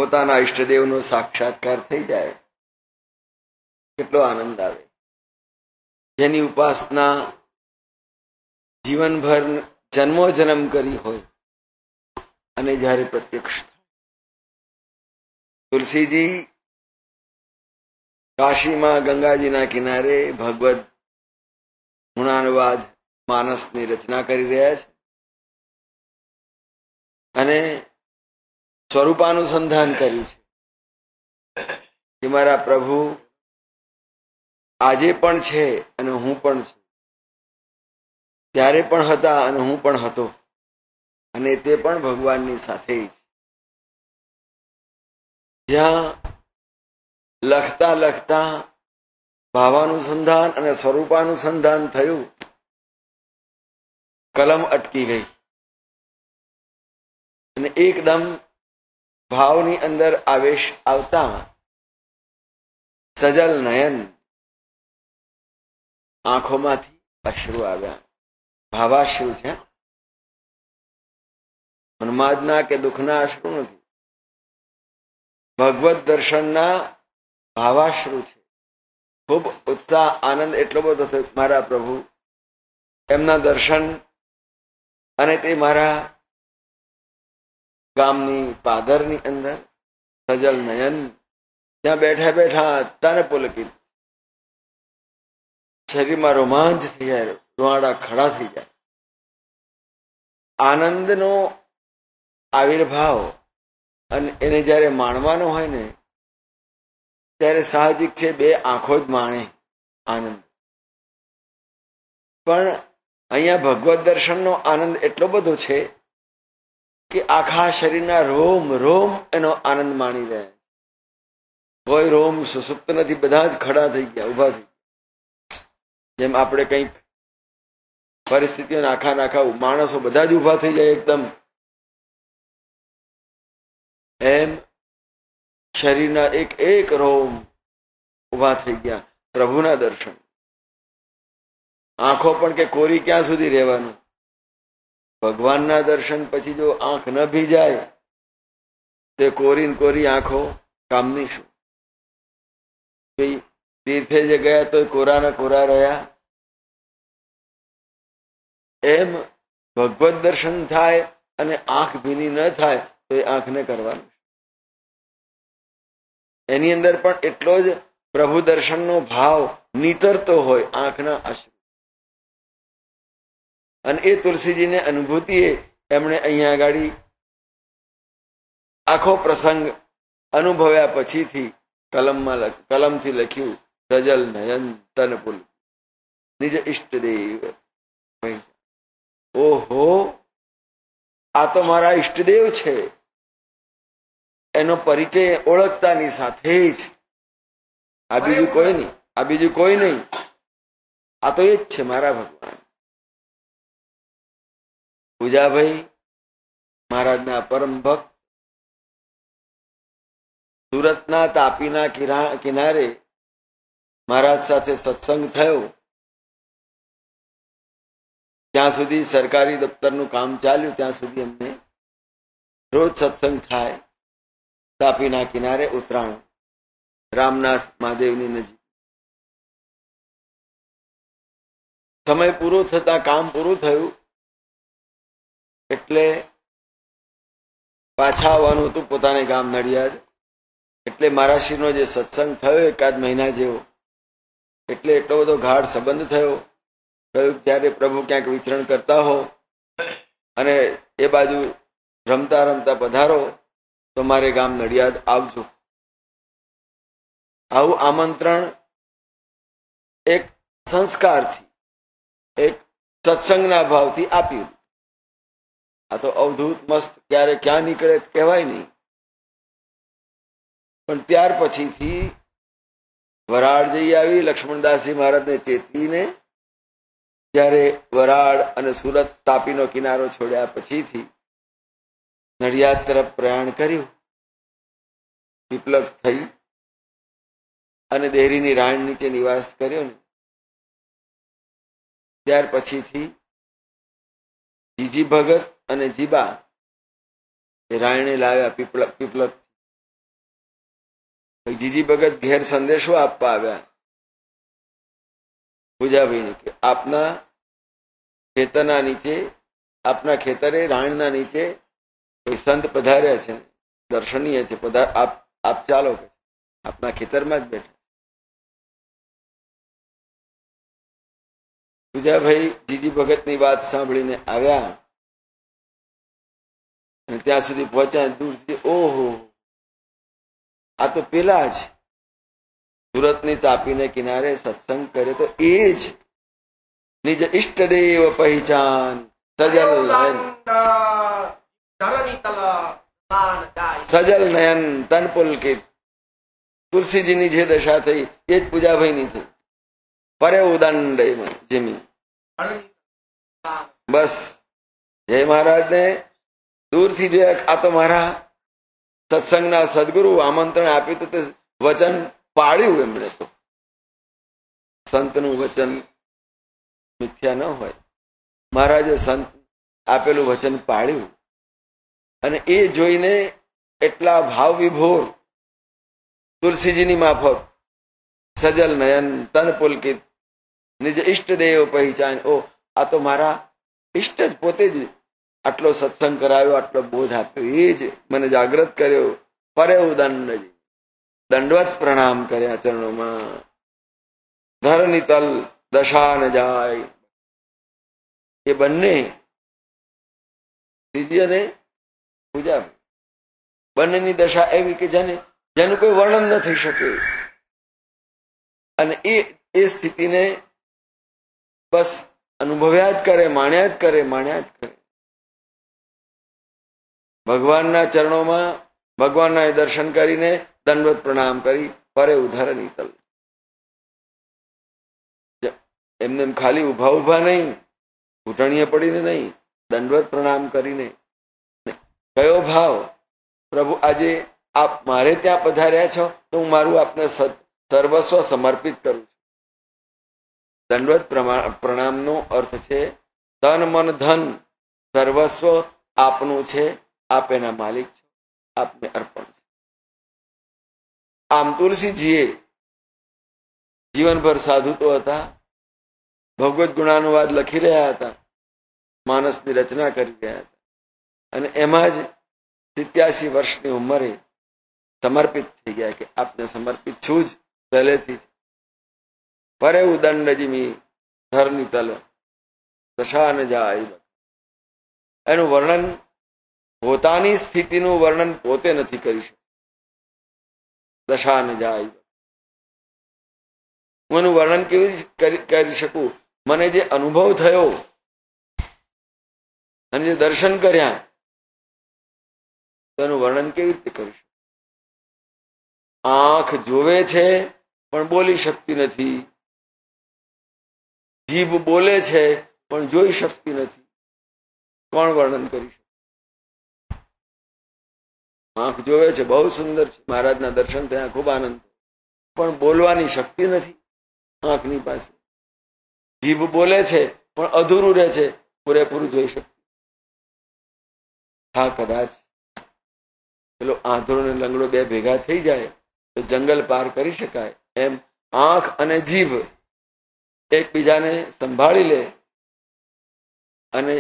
પોતાના ઈષ્ટદેવનો સાક્ષાત્કાર થઈ જાય, કેટલો આનંદ આવે. જેની ઉપાસના જીવનભર જન્મો જન્મ કરી હોય અને જ્યારે પ્રત્યક્ષ થાય. તુલસીજી કાશીમાં ગંગાજીના કિનારે ભગવદ ગુણાનુવાદ માનસની રચના કરી રહ્યા છે અને સ્વરૂપાનુસંધાન કર્યું છે કે મારા પ્રભુ આજે પણ છે અને હું પણ છું, ત્યારે પણ હતા અને હું પણ હતો, અને તે પણ ભગવાનની સાથે જ. જ્યાં લખતા લખતા ભાવાનુસંધાન અને સ્વરૂપાનુસંધાન થયું, કલમ અટકી ગઈ અને એકદમ ભાવની અંદર આવેશ આવતા સજલ નયન, આંખોમાંથી અશ્રુ આવ્યા. ભાવાશ્રુ છે, ઉન્માદના કે દુઃખના અશ્રુ નથી. ભગવત દર્શનના ભાવાશ્રુ છે. ખૂબ ઉત્સાહ આનંદ એટલો બધો થયો, મારા પ્રભુ એમના દર્શન, અને તે મારા ગામની પાદરની અંદર સજલ નયન, ત્યાં બેઠા બેઠા તન પુલકિત, શરીરમાં રોમાંચ થઈ જાય, રૂવાડા ખડા થઈ જાય. આનંદનો આવિર્ભાવ અને એને જયારે માણવાનો હોય ને ત્યારે સાહજિક છે બે આંખો જ માણે આનંદ. પણ અહીંયા ભગવત દર્શનનો આનંદ એટલો બધો છે કે આખા શરીરના રોમ રોમ એનો આનંદ માણી રહ્યા. કોઈ રોમ સુસુપ્ત નથી, બધા જ ખડા થઈ ગયા, ઉભા થઈ ગયા. જેમ આપણે કંઈક પરિસ્થિતિઓ નાખા માણસો બધા જ ઉભા થઈ જાય એકદમ, એમ શરીરના એક એક રોમ ઉભા થઈ ગયા પ્રભુના દર્શન. આંખો પણ કે કોરી ક્યાં સુધી રહેવાનું? ભગવાનના દર્શન પછી જો આંખ ન ભીજાય તે કોરી ને કોરી આંખો કામની શું? તીર્થે જે ગયા તો કોરાના કોરા રહ્યા. એમ ભગવત દર્શન થાય અને આંખ ભીની ન થાય તો એ આંખને કરવાનું. એની અંદર પણ એટલો જ પ્રભુ દર્શનનો ભાવ નીતરતો હોય, આંખના અશ્રુ. અને એ તુલસીજીને અનુભૂતિએ એમણે અહીંયા આગળ આખો પ્રસંગ અનુભવ્યા પછીથી કલમથી લખ્યું, સજલ નયન તન પુલ નિજ ઈષ્ટદેવ. ઓહો, આ તો મારા ઈષ્ટદેવ છે. એનો પરિચય ઓળખતાની સાથે જ આ બીજું કોઈ નહીં, આ બીજું કોઈ નહીં, આ તો એ જ છે મારા ભગવાન. પૂજાભાઈ મહારાજના પરમ ભક્ત સુરતના તાપીના કિનારે મહારાજ સાથે સત્સંગ થયો. ત્યાં સુધી સરકારી દફતરનું કામ ચાલ્યું, ત્યાં સુધી એમને રોજ સત્સંગ થાય. તાપીના કિનારે ઉત્તરાયણ, રામનાથ મહાદેવની નજીક. સમય પૂરો થતા, કામ પૂરું થયું એટલે પાછા આવવાનું હતું પોતાને ગામ નડિયાદ. એટલે મહારાજશ્રીનો જે સત્સંગ થયો એકાદ મહિના જેવો, એટલે એટલો બધો ગાઢ સંબંધ થયો. કહ્યું જ્યારે પ્રભુ ક્યાંક વિચરણ કરતા હો અને એ બાજુ રમતા રમતા પધારો તો મારે ગામ નડિયાદ આવજો. આવું આમંત્રણ એક સંસ્કારથી, એક સત્સંગના ભાવથી આપ્યું. આ તો અવધૂત મસ્ત ક્યારે ક્યાં નીકળે કહેવાય નહીં. પણ ત્યાર પછીથી વરાળ જઈ આવી. લક્ષ્મણદાસજી મહારાજને ચેતવીને જ્યારે વરાળ અને સુરત તાપીનો કિનારો છોડ્યા પછીથી નડિયાદ તરફ પ્રયાણ કર્યું. પીપલક થઈ અને દેહરીની રાણ નીચે નિવાસ કર્યો ને ત્યાર પછીથી જીજી ભગત અને જીબા એ રાયણે લાવ્યા પીપલક. જીજી ભગત ઘેર સંદેશો આપવા આવ્યા પૂજાભાઈને કે આપના ખેતરના નીચે, આપના ખેતરે રાણના નીચે કોઈ સંત પધાર્યા છે, દર્શનીય છે, આપ ચાલો કે આપના ખેતરમાં જ બેઠા. પૂજાભાઈ જીજી ભગતની વાત સાંભળીને આવ્યા અને ત્યાં સુધી પહોંચ્યા. દૂરથી ઓહો, આ તો પેલા જ સુરતની તાપીને કિનારે સત્સંગ કરે તો એ જ નિજ ઇષ્ટદેવ પહેચાન સજલ નયન તન પુલકિત. તુલસીજીની જે દશા થઈ એ જ પૂજાભાઈની થઈ. પરે ઉદંડ જીમી. બસ જય મહારાજને દૂરથી જોયા. આ તો મારા સત્સંગના સદગુરુ આમંત્રણ આપ્યું તો તે વચન પાળ્યું. એમણે તો સંતનું વચન મિથ્યા ન હોય. મહારાજે સંત આપેલું વચન પાળ્યું અને એ જોઈને એટલા ભાવ વિભોર તુલસીજીની માફક સજલ નયન તન પુલકિત નિજ ઇષ્ટદેવ પહેચાન. ઓ, આ તો મારા ઇષ્ટ જ પોતે જ આટલો સત્સંગ કરાવ્યો, આટલો બોધ આપ્યો, એ જ મને જાગૃત કર્યો. પરે ઉદંડજી, દંડવત પ્રણામ કર્યા ચરણોમાં. ધરની તલ દશા ન જાય. એ બંને શ્રીજી અને પૂજા બંનેની દશા એવી કે જેનું કોઈ વર્ણન ન થઈ શકે. અને એ સ્થિતિને બસ અનુભવ્યા જ કરે, માણ્યા જ કરે, માણ્યા જ કરે. ભગવાનના ચરણોમાં ભગવાનના દર્શન કરીને દંડવત પ્રણામ કરી પરે ઉધારની તલ. એમને ખાલી ઉભા ઉભા નહીં, ઘૂંટણીએ પડીને નહીં, દંડવત પ્રણામ કરીને. કયો ભાવ? પ્રભુ, આજે આપ મારે ત્યાં પધાર્યા છો તો હું મારું આપને સર્વસ્વ સમર્પિત કરું છું. દંડવત પ્રણામનો અર્થ છે તન મન ધન સર્વસ્વ આપનું છે, આપ એના માલિક છો, આપને અર્પણ છે. આમ તુલસીજીએ જીવનભર સાધુ તો હતા, ભગવદ્ ગુણાનુવાદ લખી રહ્યા હતા, માનસની રચના કરી રહ્યા હતા અને એમાં જ 87 વર્ષની ઉંમરે સમર્પિત થઈ ગયા કે આપને સમર્પિત છું જ પહેલેથી જ. પરે ઉદંડ જીમી ધરની તલ દશા ન જાય. એનું વર્ણન, પોતાની સ્થિતિનું વર્ણન પોતે નથી કરી શકતું. દશા ન જાય. હું એનું વર્ણન કેવી કરી શકું? મને જે અનુભવ થયો અને જે દર્શન કર્યા તેનું વર્ણન કેવી રીતે કરી શકું? આંખ જોવે છે પણ બોલી શકતી નથી, જીભ બોલે છે પણ જોઈ શકતી નથી. કોણ વર્ણન કરી શકે? આંખ જોવે છે, બહુ સુંદર છે, મહારાજના દર્શન થયા, ખૂબ આનંદ, પણ બોલવાની શક્તિ નથી આંખની પાસે. જીભ બોલે છે પણ અધૂરું રહે છે, પૂરેપૂરું જોઈ શકતી. હા, કદાચ પેલો આંધળો ને લંગડો બે ભેગા થઈ જાય તો જંગલ પાર કરી શકાય. એમ આંખ અને જીભ એકબીજાને સંભાળી લે અને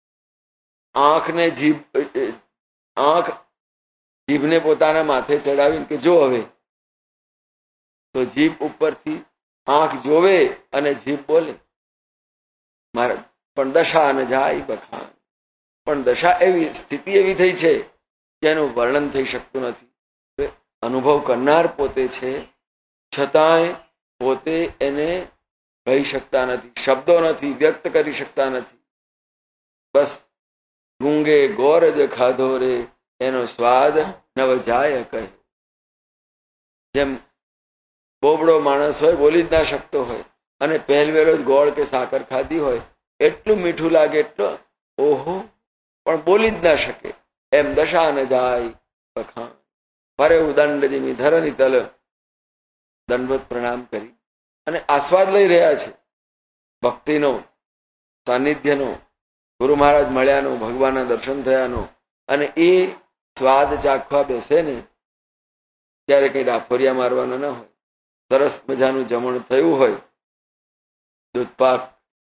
આંખ જીભને પોતાના માથે ચડાવીને કે જો હવે, તો જીભ ઉપરથી આંખ જોવે અને જીભ બોલે. મારા પણ દશા ન જાય બખાન. પણ દશા એવી, સ્થિતિ એવી થઈ છે કે એનું વર્ણન થઈ શકતું નથી. અનુભવ કરનાર પોતે છે, છતાંય પોતે એને કહી શકતા નથી, શબ્દો નથી, વ્યક્ત કરી શકતા નથી. બસ ગુંગે ગોરજ ખાધો રે એનો સ્વાદ નવ જાય કહે. જેમ બોબડો માણસ હોય, બોલી જ ના શકતો હોય, અને પહેલવેલો જ ગોળ કે સાકર ખાધી હોય, એટલું મીઠું લાગે, એટલો ઓહો, પણ બોલી જ ના શકે. એમ દશા ન જાય બખાન. પરે ઉદંડ જીમી ધરની તલ દંડવત પ્રણામ કરી અને આસ્વાદ લઈ રહ્યા છે ભક્તિનો, સાનિધ્યનો, ગુરુ મહારાજ મળ્યાનો, ભગવાનના દર્શન થયાનો. અને એ સ્વાદ ચાખવા બેસે ને ત્યારે કઈ ડાફોરિયા મારવાના ના હોય. સરસ મજાનું જમણ થયું હોય, દૂધપાક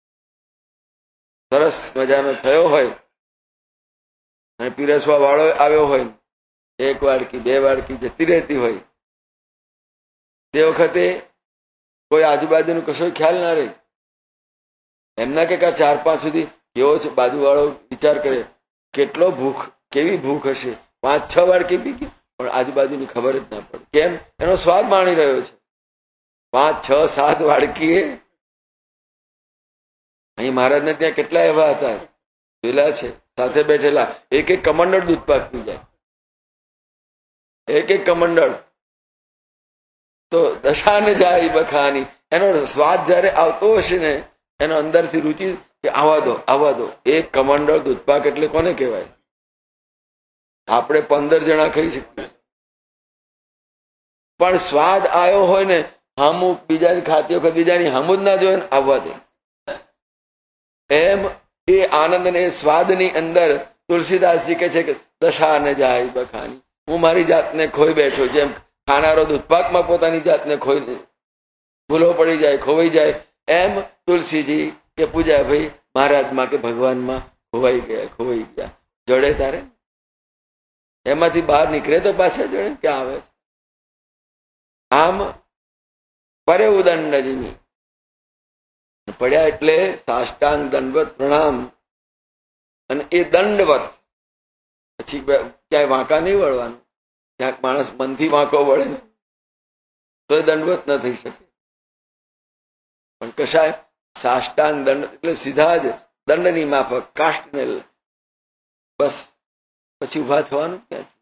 સરસ મજાનો થયો હોય અને પીરસવા વાળો આવ્યો હોય, 1 વાડકી 2 વાડકી જતી રહેતી હોય, તે વખતે કોઈ આજુબાજુનું કશો ખ્યાલ ના રહે. એમના કે 4-5 સુધી કેવો છે બાજુવાળો વિચાર કરે, કેટલો ભૂખ, કેવી ભૂખ હશે, 5-6 વાડકી પી ગઈ પણ આજુબાજુની ખબર જ ના પડે. કેમ? એનો સ્વાદ માણી રહ્યો છે. 5-6-7 વાડકીએ. અહીં મહારાજને ત્યાં કેટલા એવા હતા પેલા છે સાથે બેઠેલા, 1-1 કમંડળ દૂધપાક પી જાય, 1-1 કમંડળ. તો દશાને જાય બખાની. એનો સ્વાદ જયારે આવતો હશે ને, એનો અંદરથી રુચિ કે આવવા દો. 1 કમંડળ દૂધપાક એટલે કોને કહેવાય? આપણે 15 જણા ખાઈ શકીએ. પણ સ્વાદ આવ્યો હોય ને, અમુક બીજાની ખાતી વખત બીજાની હમું જ ના જોઈએ ને, આવવા દે. એમ એ આનંદ ને સ્વાદની અંદર તુલસીદાસજી કહે છે કે દશાને જાય બખાની. હું મારી જાતને ખોઈ બેઠો. જેમ ખાનારો દૂધપાકમાં પોતાની જાતને ખોઈ ભૂલો પડી જાય, ખોવાઈ જાય, એમ તુલસીજી કે પૂજાભાઈ મહારાજમાં કે ભગવાનમાં ખોવાઈ ગયા. જડે તારે એમાંથી બહાર નીકળે તો પાછા જડે ક્યાં આવે. આમ પરે ઉદંડજીની પડ્યા એટલે સાષ્ટાંગ દંડવત પ્રણામ. અને એ દંડવત પછી ક્યાંય વાંકા નહીં વળવાનું. ક્યાંક માણસ મનથી વાંકો વળે ને તો એ દંડવત ન થઈ શકે. પણ કશાય સાષ્ટાંગ દંડ એટલે સીધા જ દંડની માફક કાષ્ટને બસ પછી ઉભા થવાનું ક્યાંથી.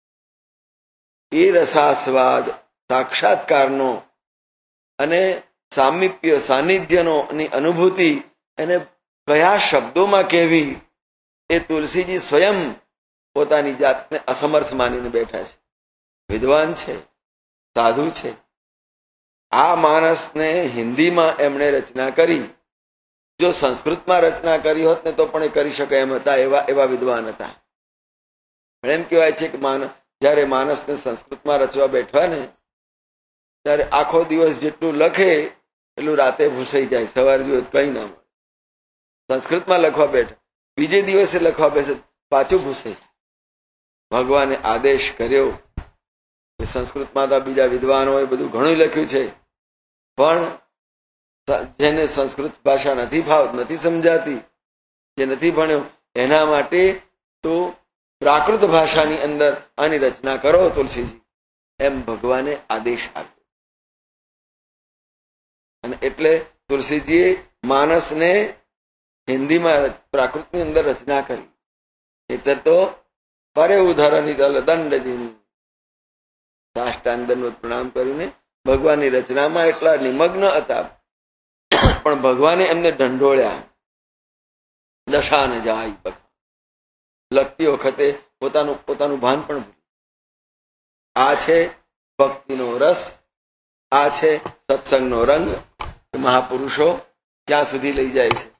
એ રસાસ્વાદ સાક્ષાત્કારનો અને સામીપ્ય સાનિધ્યનો ની અનુભૂતિ એને કયા શબ્દોમાં કહેવી, એ તુલસીજી સ્વયં પોતાની જાતને અસમર્થ માનીને બેઠા છે. વિદ્વાન છે, સાધુ છે. આ માણસને હિન્દીમાં એમણે રચના કરી. જો સંસ્કૃતમાં રચના કરી હોત ને તો પણ એ કરી શકે એમ હતા. એવા વિદ્વાન હતા. એમ કહેવાય છે કે જયારે માણસને સંસ્કૃતમાં રચવા બેઠવા ને, ત્યારે આખો દિવસ જેટલું લખે એટલું રાતે ભૂસાઈ જાય. સવારે જોઈએ કઈ ના મળે. સંસ્કૃતમાં લખવા બેઠા, બીજે દિવસે લખવા બેસે પાછું ભૂસાઈ જાય. ભગવાને આદેશ કર્યો કે સંસ્કૃતમાં તો બીજા વિદ્વાનોએ બધું ઘણું લખ્યું છે, પણ જેને સંસ્કૃત ભાષા નથી સમજાતી, જે નથી ભણ્યો, એના માટે તો પ્રાકૃત ભાષાની અંદર આની રચના કરો તુલસીજી, એમ ભગવાને આદેશ આપ્યો. અને એટલે તુલસીજીએ માનસને હિન્દીમાં પ્રાકૃતની અંદર રચના કરી. નહીતર તો પરે ઉદાહરણની દંડજીની સાષ્ટાંગ દંડવત પ્રણામ કરીને ભગવાનની રચનામાં એટલા નિમગ્ન હતા, પણ ભગવાને એમને ઢંઢોળ્યા. દશાને જાય બખા. લખતી વખતે પોતાનું ભાન પણ ભૂલ્યું. આ છે ભક્તિનો રસ, આ છે સત્સંગનો રંગ. મહાપુરુષો ક્યાં સુધી લઈ જાય છે.